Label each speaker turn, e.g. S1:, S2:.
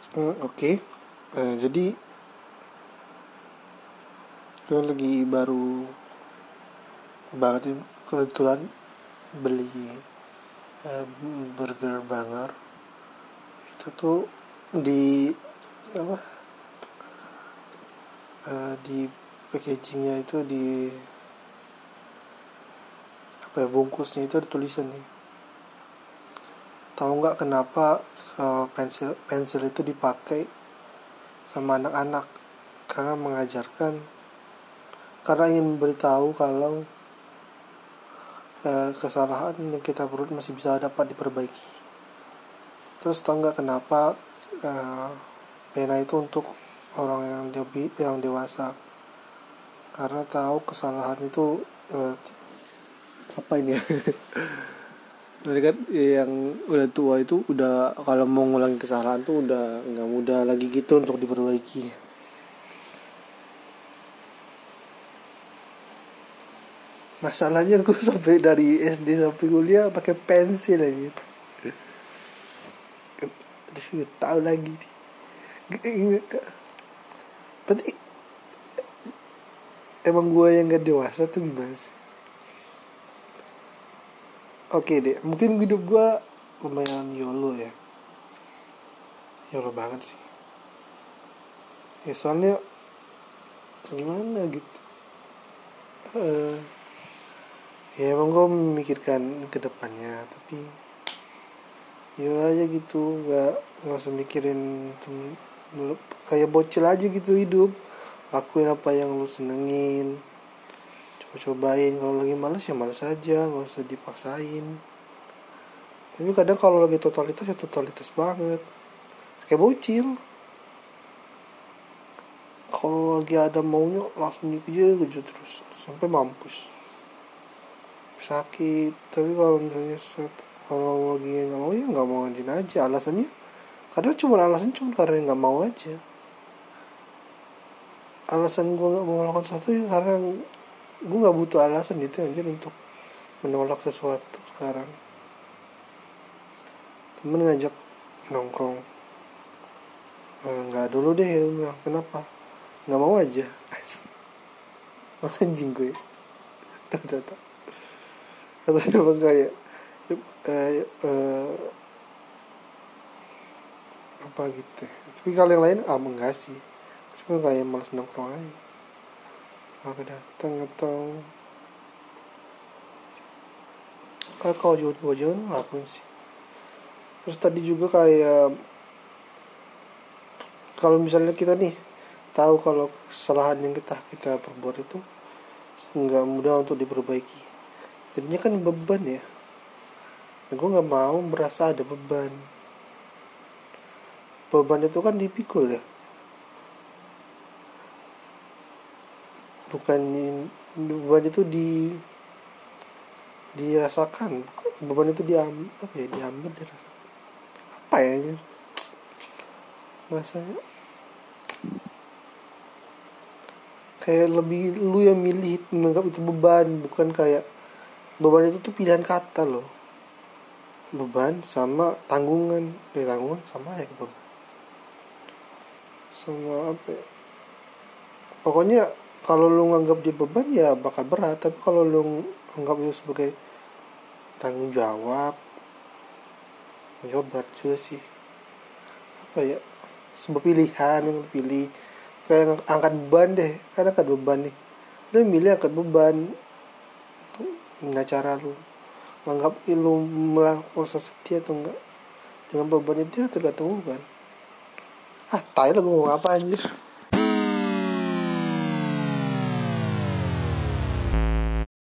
S1: Oke. Jadi gue lagi baru banget ini kebetulan beli burger banger. Itu tuh di apa di packagingnya itu di bungkusnya itu ada tulisan nih. Tahu nggak kenapa pensil itu dipakai sama anak-anak? Karena ingin memberitahu kalau kesalahan yang kita perbuat masih bisa dapat diperbaiki. Terus tahu nggak kenapa pena itu untuk orang yang dewasa? Karena tahu kesalahan itu apa ini ya? Mereka yang udah tua itu udah kalau mau ngulangi kesalahan tuh udah nggak mudah lagi gitu untuk diperbaiki. Masalahnya gue sampai dari SD sampai kuliah pakai pensil aja. Aduh, tahu lagi nih. Berarti emang gue yang gak dewasa tuh gimana sih? Oke deh, mungkin hidup gue lumayan YOLO ya. YOLO banget sih. Ya soalnya gimana gitu. Ya emang gue memikirkan ke depannya, tapi YOLO aja gitu, nggak usah mikirin kayak bocil aja gitu hidup. Lakuin apa yang lu senengin, cobain. Kalau lagi malas ya malas aja, nggak usah dipaksain. Tapi kadang kalau lagi totalitas ya totalitas banget, kayak bocil. Kalau lagi ada maunya langsung dikejar terus sampai mampus, sakit. Tapi kalau misalnya kalau lagi nggak mau ya nggak mau aja. Alasannya alasan cuma karena nggak mau aja. Alasan gue nggak mau melakukan sesuatu ya karena gue nggak butuh alasan itu anjir untuk menolak sesuatu. Sekarang temen ngajak nongkrong, nggak dulu deh. Bilang kenapa? Nggak mau aja. Anjing gue. Tahu. Katanya emang kayak apa gitu. Tapi kalau yang lain enggak sih. Cuma kayak malas nongkrong aja. Aku datang atau kalau jauh-jauh ngelakuin sih. Terus tadi juga kayak kalau misalnya kita nih tahu kalau kesalahan yang kita perbuat itu nggak mudah untuk diperbaiki, jadinya kan beban ya. Nah, gue nggak mau merasa ada beban itu kan dipikul ya, bukan beban itu dirasakan. Beban itu diambil dirasakan. Apa ya rasanya? Kayak lebih lu yang milih menganggap itu beban, bukan kayak beban itu tuh pilihan kata loh. Beban sama tanggungan, tanggungan sama ya beban. Sama apa ya? Pokoknya kalau lu nganggap dia beban ya bakal berat, tapi kalau lu anggap itu sebagai tanggung jawab, berat juga sih. Apa ya? Sebuah pilihan yang dipilih. Kayak angkat beban deh, kan angkat beban nih. Lu milih angkat beban, nggak cara lu nganggap lu melakukan sesuatu atau enggak dengan beban itu ya tergantung kan. Tai lah gue ngomong apa anjir.